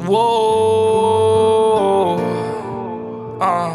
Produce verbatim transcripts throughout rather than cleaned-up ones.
Whoa. Uh.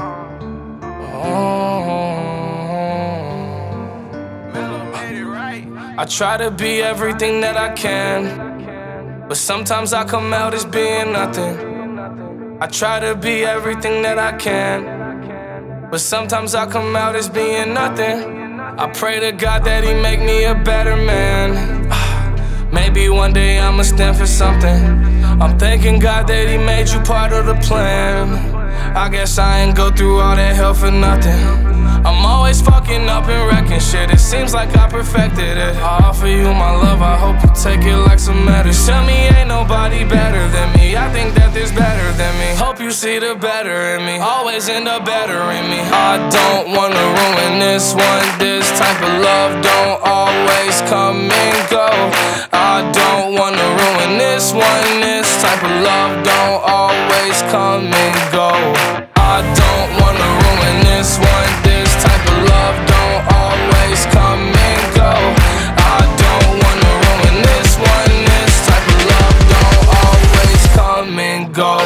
I try to be everything that I can, but sometimes I come out as being nothing. I try to be everything that I can, but sometimes I come out as being nothing. I pray to God that He make me a better man. Maybe one day I'ma stand for something. I'm thanking God that He made you part of the plan. I guess I ain't go through all that hell for nothing. I'm always fucking up and wrecking shit. It seems like I perfected it. I offer you my love, I hope you take it like some medicine. Tell me ain't nobody better than me. I think that there's better than me. Hope you see the better in me. Always end up better in me. I don't wanna ruin this one. This type of love don't always come and go. I don't wanna ruin this one. This type of love don't always come and go. I don't wanna ruin this one. This type of love don't always come and go. I don't wanna ruin this one. This type of love don't always come and go.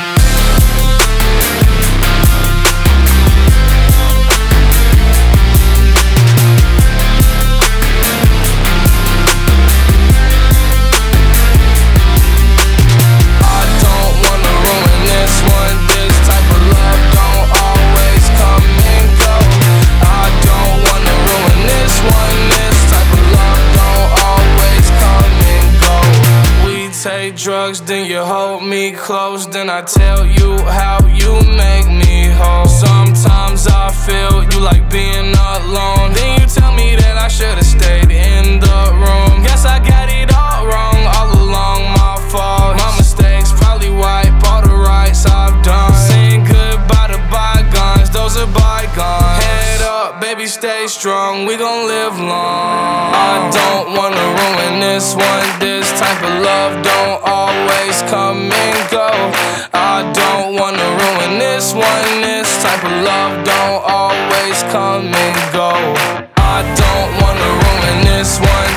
Take drugs, then you hold me close. Then I tell you how you make me whole. Sometimes I feel you like being alone. Then you tell me that I should've stayed in the room. Guess I got it all wrong, all along my fault. My mistakes probably wipe all the rights I've done. Saying goodbye to bygones, those are bygones. Head up, baby, stay strong, we gon' live long. I don't wanna ruin this one. This type of love don't always come and go. I don't wanna ruin this one. This type of love don't always come and go. I don't wanna ruin this one.